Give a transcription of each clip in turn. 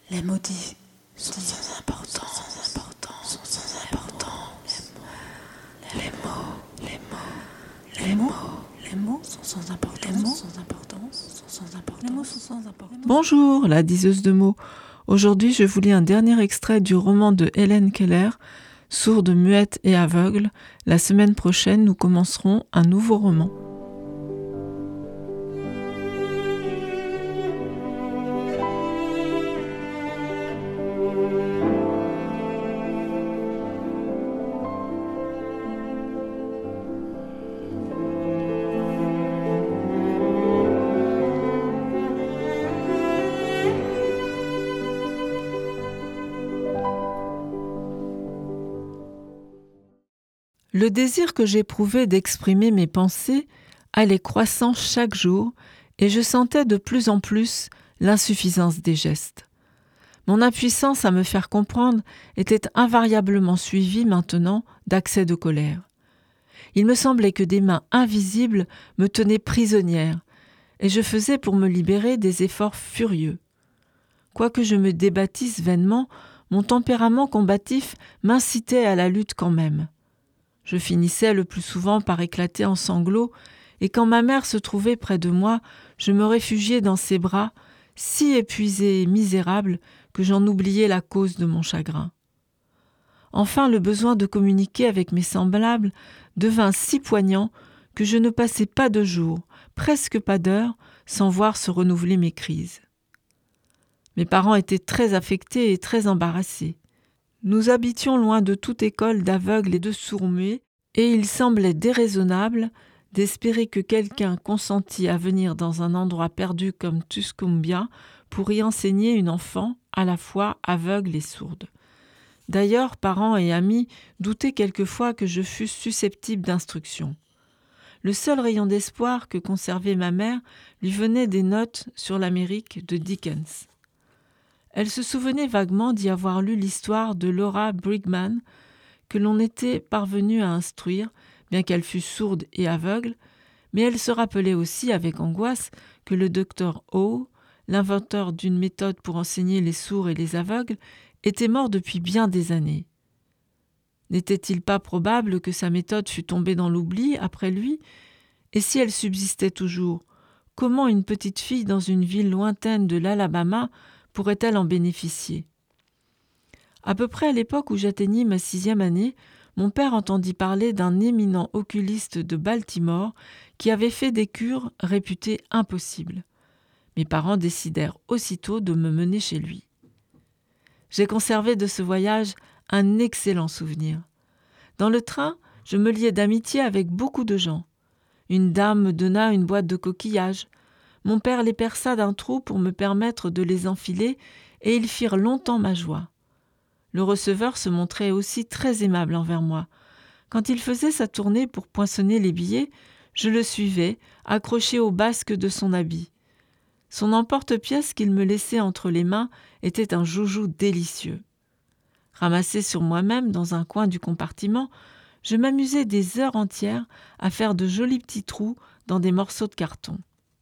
Les maudits sont sans importance, sont sans importance. Les mots sont sans importance, sont sans importance. Bonjour, la diseuse de mots. Aujourd'hui, je vous lis un dernier extrait du roman de Hélène Keller, Sourde, muette et aveugle. La semaine prochaine, nous commencerons un nouveau roman. Le désir que j'éprouvais d'exprimer mes pensées allait croissant chaque jour et je sentais de plus en plus l'insuffisance des gestes. Mon impuissance à me faire comprendre était invariablement suivie maintenant d'accès de colère. Il me semblait que des mains invisibles me tenaient prisonnière et je faisais pour me libérer des efforts furieux. Quoique je me débattisse vainement, mon tempérament combatif m'incitait à la lutte quand même. Je finissais le plus souvent par éclater en sanglots, et quand ma mère se trouvait près de moi, je me réfugiais dans ses bras, si épuisée et misérable que j'en oubliais la cause de mon chagrin. Enfin, le besoin de communiquer avec mes semblables devint si poignant que je ne passais pas de jour, presque pas d'heure, sans voir se renouveler mes crises. Mes parents étaient très affectés et très embarrassés. Nous habitions loin de toute école d'aveugles et de sourds-muets, et il semblait déraisonnable d'espérer que quelqu'un consentît à venir dans un endroit perdu comme Tuscumbia pour y enseigner une enfant à la fois aveugle et sourde. D'ailleurs, parents et amis doutaient quelquefois que je fusse susceptible d'instruction. Le seul rayon d'espoir que conservait ma mère lui venait des notes sur l'Amérique de Dickens. Elle se souvenait vaguement d'y avoir lu l'histoire de Laura Brigman, que l'on était parvenu à instruire, bien qu'elle fût sourde et aveugle, mais elle se rappelait aussi avec angoisse que le docteur Howe, l'inventeur d'une méthode pour enseigner les sourds et les aveugles, était mort depuis bien des années. N'était-il pas probable que sa méthode fût tombée dans l'oubli après lui ? Et si elle subsistait toujours, comment une petite fille dans une ville lointaine de l'Alabama pourrait-elle en bénéficier ? À peu près à l'époque où j'atteignis ma 6e année, mon père entendit parler d'un éminent oculiste de Baltimore qui avait fait des cures réputées impossibles. Mes parents décidèrent aussitôt de me mener chez lui. J'ai conservé de ce voyage un excellent souvenir. Dans le train, je me liai d'amitié avec beaucoup de gens. Une dame me donna une boîte de coquillages. Mon père les perça d'un trou pour me permettre de les enfiler et ils firent longtemps ma joie. Le receveur se montrait aussi très aimable envers moi. Quand il faisait sa tournée pour poinçonner les billets, je le suivais, accroché au basque de son habit. Son emporte-pièce qu'il me laissait entre les mains était un joujou délicieux. Ramassé sur moi-même dans un coin du compartiment, je m'amusais des heures entières à faire de jolis petits trous dans des morceaux de carton.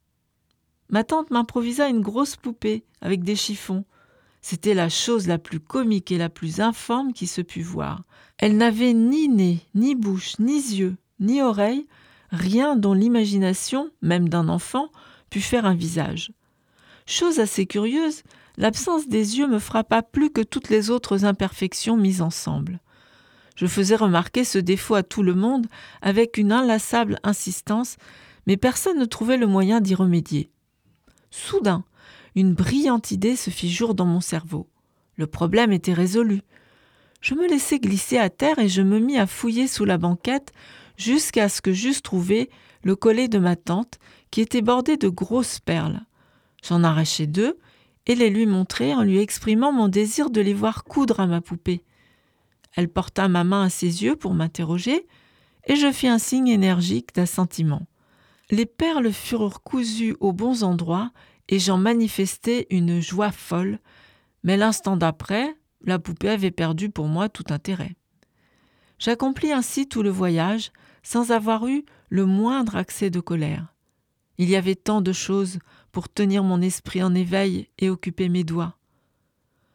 Ma tante m'improvisa une grosse poupée avec des chiffons. C'était la chose la plus comique et la plus informe qui se pût voir. Elle n'avait ni nez, ni bouche, ni yeux, ni oreilles, rien dont l'imagination, même d'un enfant, pût faire un visage. Chose assez curieuse, l'absence des yeux me frappa plus que toutes les autres imperfections mises ensemble. Je faisais remarquer ce défaut à tout le monde avec une inlassable insistance, mais personne ne trouvait le moyen d'y remédier. Soudain, une brillante idée se fit jour dans mon cerveau. Le problème était résolu. Je me laissai glisser à terre et je me mis à fouiller sous la banquette jusqu'à ce que j'eusse trouvé le collet de ma tante qui était bordé de grosses perles. J'en arrachai 2 et les lui montrai en lui exprimant mon désir de les voir coudre à ma poupée. Elle porta ma main à ses yeux pour m'interroger et je fis un signe énergique d'assentiment. Les perles furent cousues aux bons endroits et j'en manifestai une joie folle, mais l'instant d'après, la poupée avait perdu pour moi tout intérêt. J'accomplis ainsi tout le voyage sans avoir eu le moindre accès de colère. Il y avait tant de choses pour tenir mon esprit en éveil et occuper mes doigts.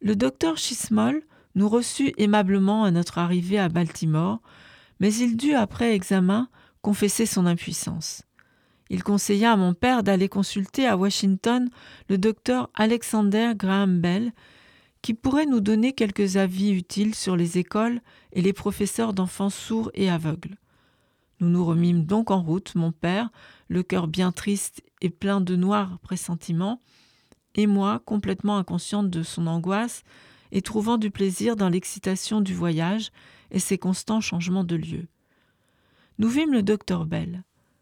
Le docteur Chismol nous reçut aimablement à notre arrivée à Baltimore, mais il dut, après examen, confesser son impuissance. Il conseilla à mon père d'aller consulter à Washington le docteur Alexander Graham Bell, qui pourrait nous donner quelques avis utiles sur les écoles et les professeurs d'enfants sourds et aveugles. Nous nous remîmes donc en route, mon père, le cœur bien triste et plein de noirs pressentiments, et moi, complètement inconsciente de son angoisse et trouvant du plaisir dans l'excitation du voyage et ses constants changements de lieu. Nous vîmes le docteur Bell.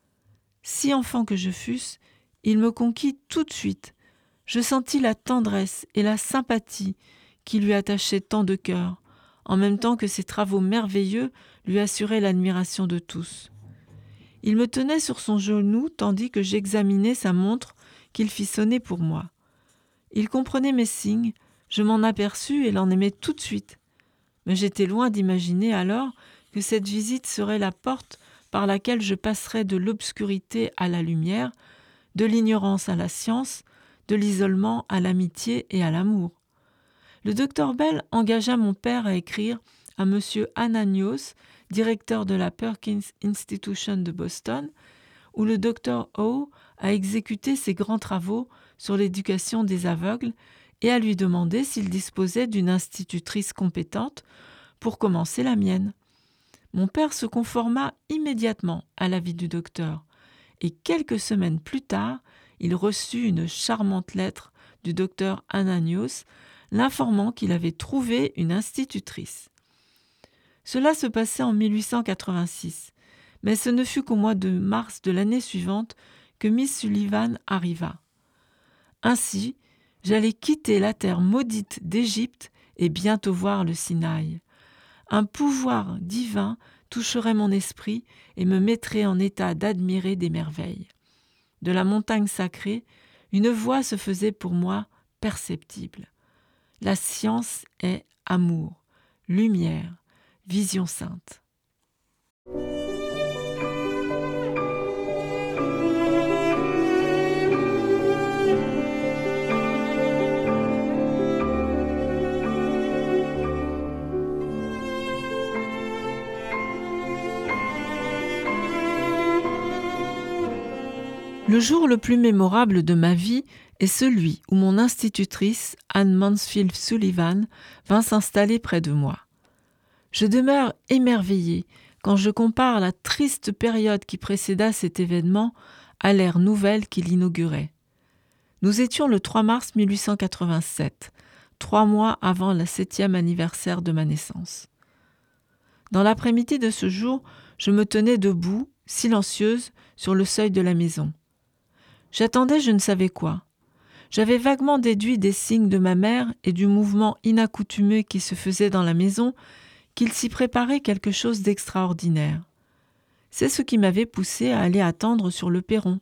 Si enfant que je fusse, il me conquit tout de suite. Je sentis la tendresse et la sympathie qui lui attachaient tant de cœur, en même temps que ses travaux merveilleux lui assuraient l'admiration de tous. Il me tenait sur son genou tandis que j'examinais sa montre qu'il fit sonner pour moi. Il comprenait mes signes, je m'en aperçus et l'en aimais tout de suite. Mais j'étais loin d'imaginer alors que cette visite serait la porte par laquelle je passerais de l'obscurité à la lumière, de l'ignorance à la science, de l'isolement à l'amitié et à l'amour. Le docteur Bell engagea mon père à écrire à M. Ananios, directeur de la Perkins Institution de Boston, où le docteur O a exécuté ses grands travaux sur l'éducation des aveugles, et à lui demander s'il disposait d'une institutrice compétente pour commencer la mienne. Mon père se conforma immédiatement à l'avis du docteur, et quelques semaines plus tard, il reçut une charmante lettre du docteur Ananios, l'informant qu'il avait trouvé une institutrice. Cela se passait en 1886, mais ce ne fut qu'au mois de mars de l'année suivante que Miss Sullivan arriva. Ainsi, j'allais quitter la terre maudite d'Égypte et bientôt voir le Sinaï. Un pouvoir divin toucherait mon esprit et me mettrait en état d'admirer des merveilles. De la montagne sacrée, une voix se faisait pour moi perceptible. La science est amour, lumière, vision sainte. Le jour le plus mémorable de ma vie est celui où mon institutrice, Anne Mansfield Sullivan, vint s'installer près de moi. Je demeure émerveillée quand je compare la triste période qui précéda cet événement à l'ère nouvelle qui l'inaugurait. Nous étions le 3 mars 1887, 3 mois avant le 7e anniversaire de ma naissance. Dans l'après-midi de ce jour, je me tenais debout, silencieuse, sur le seuil de la maison. J'attendais je ne savais quoi. J'avais vaguement déduit des signes de ma mère et du mouvement inaccoutumé qui se faisait dans la maison qu'il s'y préparait quelque chose d'extraordinaire. C'est ce qui m'avait poussé à aller attendre sur le perron.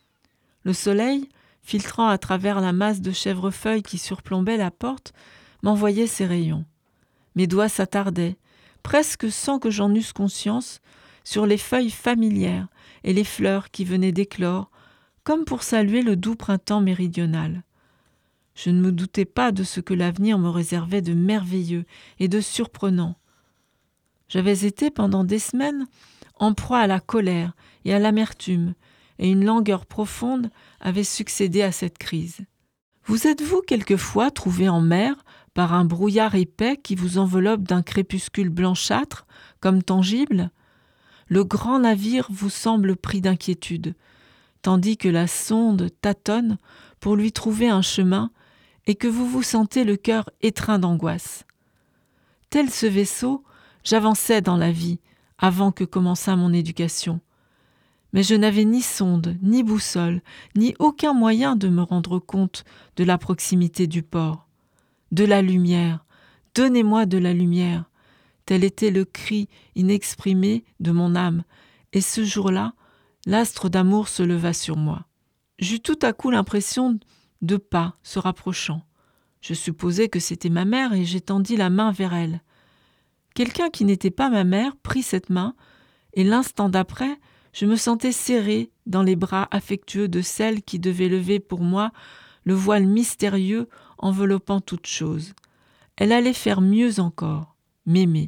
Le soleil, filtrant à travers la masse de chèvrefeuilles qui surplombait la porte, m'envoyait ses rayons. Mes doigts s'attardaient, presque sans que j'en eusse conscience, sur les feuilles familières et les fleurs qui venaient d'éclore, comme pour saluer le doux printemps méridional. Je ne me doutais pas de ce que l'avenir me réservait de merveilleux et de surprenant. J'avais été pendant des semaines en proie à la colère et à l'amertume, et une langueur profonde avait succédé à cette crise. Vous êtes-vous quelquefois trouvé en mer par un brouillard épais qui vous enveloppe d'un crépuscule blanchâtre, comme tangible? Le grand navire vous semble pris d'inquiétude, tandis que la sonde tâtonne pour lui trouver un chemin et que vous vous sentez le cœur étreint d'angoisse. Tel ce vaisseau, j'avançais dans la vie avant que commençât mon éducation. Mais je n'avais ni sonde, ni boussole, ni aucun moyen de me rendre compte de la proximité du port. De la lumière, donnez-moi de la lumière. Tel était le cri inexprimé de mon âme, et ce jour-là, l'astre d'amour se leva sur moi. J'eus tout à coup l'impression de pas se rapprochant. Je supposais que c'était ma mère et j'étendis la main vers elle. Quelqu'un qui n'était pas ma mère prit cette main et l'instant d'après, je me sentais serrée dans les bras affectueux de celle qui devait lever pour moi le voile mystérieux enveloppant toute chose. Elle allait faire mieux encore, m'aimer.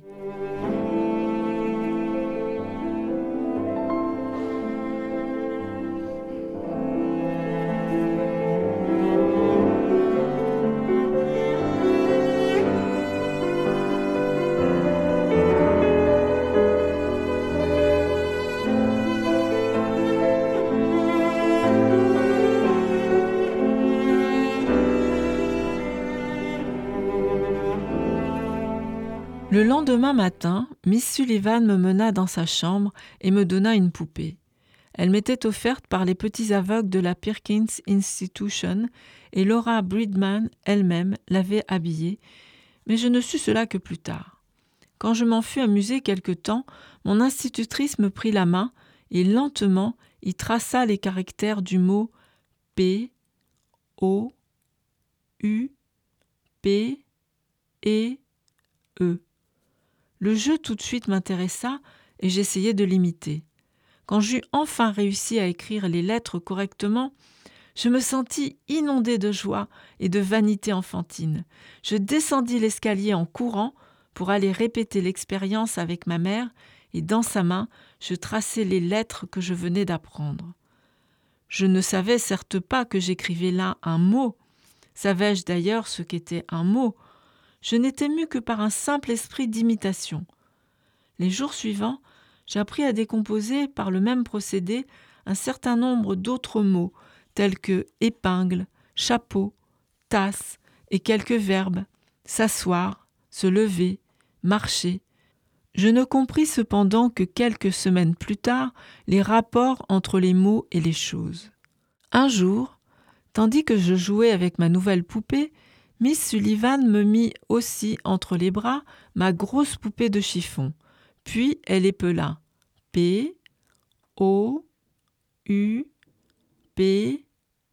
Le lendemain matin, Miss Sullivan me mena dans sa chambre et me donna une poupée. Elle m'était offerte par les petits aveugles de la Perkins Institution et Laura Bridman elle-même l'avait habillée, mais je ne sus cela que plus tard. Quand je m'en fus amusée quelque temps, mon institutrice me prit la main et lentement y traça les caractères du mot P, O, U, P, E, E. Le jeu tout de suite m'intéressa et j'essayais de l'imiter. Quand j'eus enfin réussi à écrire les lettres correctement, je me sentis inondée de joie et de vanité enfantine. Je descendis l'escalier en courant pour aller répéter l'expérience avec ma mère et dans sa main, je traçai les lettres que je venais d'apprendre. Je ne savais certes pas que j'écrivais là un mot. Savais-je d'ailleurs ce qu'était un mot ? Je n'étais mue que par un simple esprit d'imitation. Les jours suivants, j'appris à décomposer par le même procédé un certain nombre d'autres mots, tels que épingle, chapeau, tasse et quelques verbes, s'asseoir, se lever, marcher. Je ne compris cependant que quelques semaines plus tard les rapports entre les mots et les choses. Un jour, tandis que je jouais avec ma nouvelle poupée, Miss Sullivan me mit aussi entre les bras ma grosse poupée de chiffon. Puis elle épela P, O, U, P,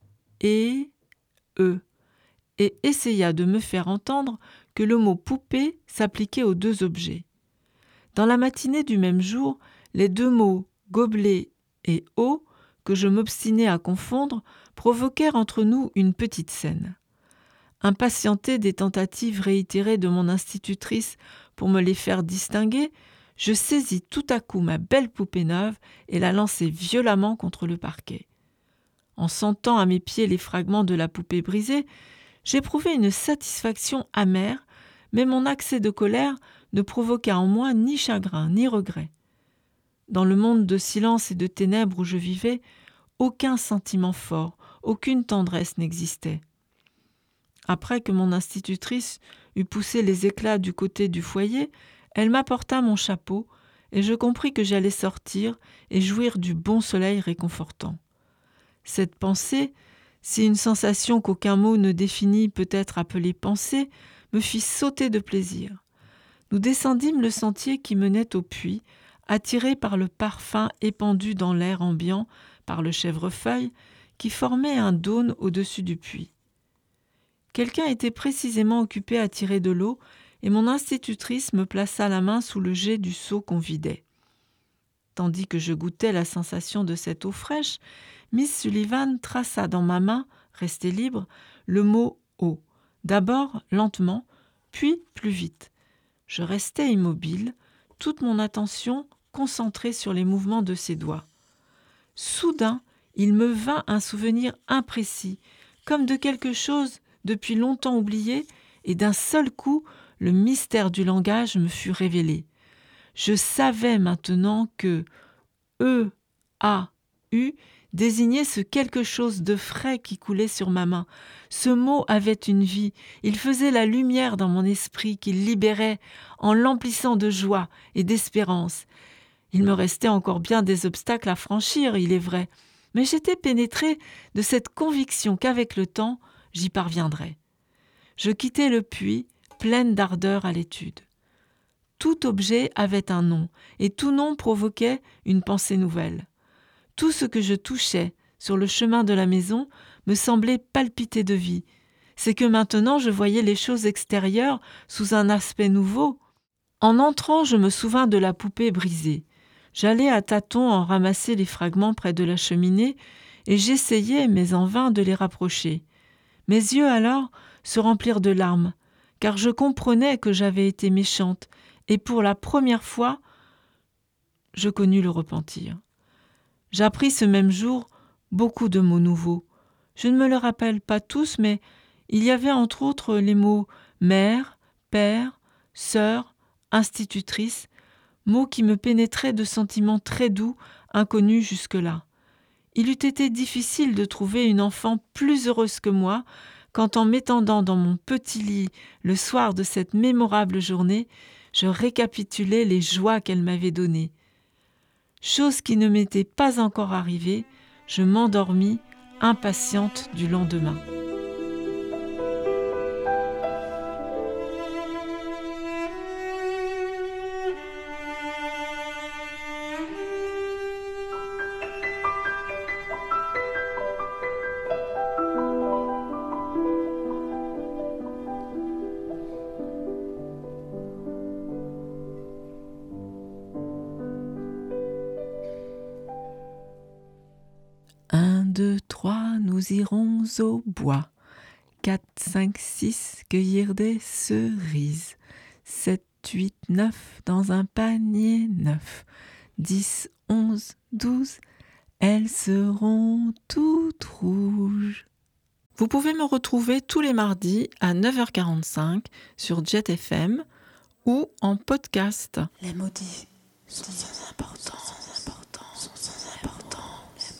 E, E et essaya de me faire entendre que le mot poupée s'appliquait aux deux objets. Dans la matinée du même jour, les deux mots gobelet et eau, que je m'obstinais à confondre, provoquèrent entre nous une petite scène. Impatientée des tentatives réitérées de mon institutrice pour me les faire distinguer, je saisis tout à coup ma belle poupée neuve et la lançai violemment contre le parquet. En sentant à mes pieds les fragments de la poupée brisée, j'éprouvai une satisfaction amère, mais mon accès de colère ne provoqua en moi ni chagrin ni regret. Dans le monde de silence et de ténèbres où je vivais, aucun sentiment fort, aucune tendresse n'existait. Après que mon institutrice eut poussé les éclats du côté du foyer, elle m'apporta mon chapeau et je compris que j'allais sortir et jouir du bon soleil réconfortant. Cette pensée, si une sensation qu'aucun mot ne définit peut être appelée pensée, me fit sauter de plaisir. Nous descendîmes le sentier qui menait au puits, attirés par le parfum épandu dans l'air ambiant par le chèvrefeuille qui formait un dône au-dessus du puits. Quelqu'un était précisément occupé à tirer de l'eau et mon institutrice me plaça la main sous le jet du seau qu'on vidait. Tandis que je goûtais la sensation de cette eau fraîche, Miss Sullivan traça dans ma main, restée libre, le mot « eau », d'abord lentement, puis plus vite. Je restais immobile, toute mon attention concentrée sur les mouvements de ses doigts. Soudain, il me vint un souvenir imprécis, comme de quelque chose depuis longtemps oublié, et d'un seul coup, le mystère du langage me fut révélé. Je savais maintenant que E-A-U désignait ce quelque chose de frais qui coulait sur ma main. Ce mot avait une vie, il faisait la lumière dans mon esprit qu'il libérait en l'emplissant de joie et d'espérance. Il me restait encore bien des obstacles à franchir, il est vrai, mais j'étais pénétrée de cette conviction qu'avec le temps, j'y parviendrais. Je quittai le puits, pleine d'ardeur à l'étude. Tout objet avait un nom, et tout nom provoquait une pensée nouvelle. Tout ce que je touchais sur le chemin de la maison me semblait palpiter de vie. C'est que maintenant je voyais les choses extérieures sous un aspect nouveau. En entrant, je me souvins de la poupée brisée. J'allais à tâtons en ramasser les fragments près de la cheminée, et j'essayais, mais en vain, de les rapprocher. Mes yeux alors se remplirent de larmes, car je comprenais que j'avais été méchante, et pour la première fois, je connus le repentir. J'appris ce même jour beaucoup de mots nouveaux. Je ne me les rappelle pas tous, mais il y avait entre autres les mots mère, père, sœur, institutrice, mots qui me pénétraient de sentiments très doux, inconnus jusque-là. Il eût été difficile de trouver une enfant plus heureuse que moi quand, en m'étendant dans mon petit lit le soir de cette mémorable journée, je récapitulais les joies qu'elle m'avait données. Chose qui ne m'était pas encore arrivée, je m'endormis, impatiente du lendemain. Un, 2, 3, nous irons au bois. 4, 5, 6, cueillir des cerises. 7, 8, 9, dans un panier neuf. 10, 11, 12, elles seront toutes rouges. Vous pouvez me retrouver tous les mardis à 9h45 sur Jet FM ou en podcast. Les mots dits sont sans importance, sont sans importance.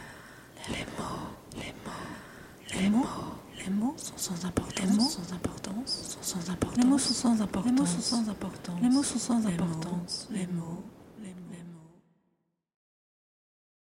Les mots sont sans importance, sont sans importance. Les mots sont sans importance, les mots sont sans importance. Les mots sont sans importance. Les mots